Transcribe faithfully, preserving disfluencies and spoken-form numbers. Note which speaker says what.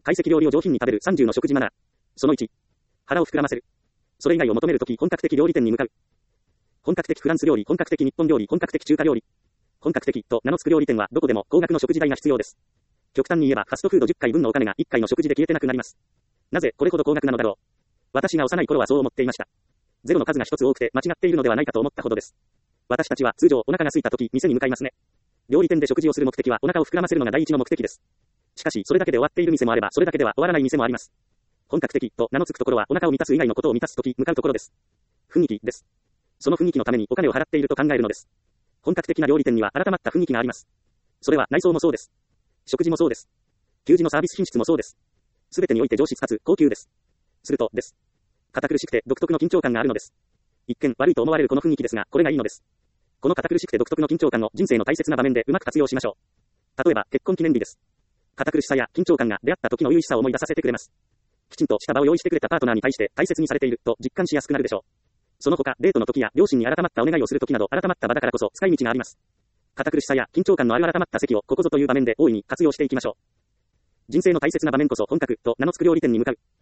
Speaker 1: 懐石料理を上品に食べるさんじゅうの食事マナー。そのいち。腹を膨らませる。それ以外を求めるとき本格的料理店に向かう。本格的フランス料理、本格的日本料理、本格的中華料理。本格的と名の付く料理店はどこでも高額の食事代が必要です。極端に言えばファストフードじゅっかいぶんのお金がいっかいの食事で消えてなくなります。なぜこれほど高額なのだろう。私が幼い頃はそう思っていました。ゼロの数が一つ多くて間違っているのではないかと思ったほどです。私たちは通常お腹が空いたとき店に向かいますね。料理店で食事をする目的はお腹を膨らませるのが第一の目的です。しかしそれだけで終わっている店もあればそれだけでは終わらない店もあります。本格的と名の付くところはお腹を満たす以外のことを満たすとき向かうところです。雰囲気です。その雰囲気のためにお金を払っていると考えるのです。本格的な料理店には改まった雰囲気があります。それは内装もそうです。食事もそうです。給仕のサービス品質もそうです。すべてにおいて上質かつ高級です。するとです。堅苦しくて独特の緊張感があるのです。一見悪いと思われるこの雰囲気ですが、これがいいのです。この堅苦しくて独特の緊張感を人生の大切な場面でうまく活用しましょう。例えば結婚記念日です。堅苦しさや緊張感が出会った時の優しさを思い出させてくれます。きちんとした場を用意してくれたパートナーに対して大切にされていると実感しやすくなるでしょう。その他デートの時や両親に改まったお願いをする時など改まった場だからこそ使い道があります。堅苦しさや緊張感のある改まった席をここぞという場面で大いに活用していきましょう。人生の大切な場面こそ本格と名の付く料理店に向かう。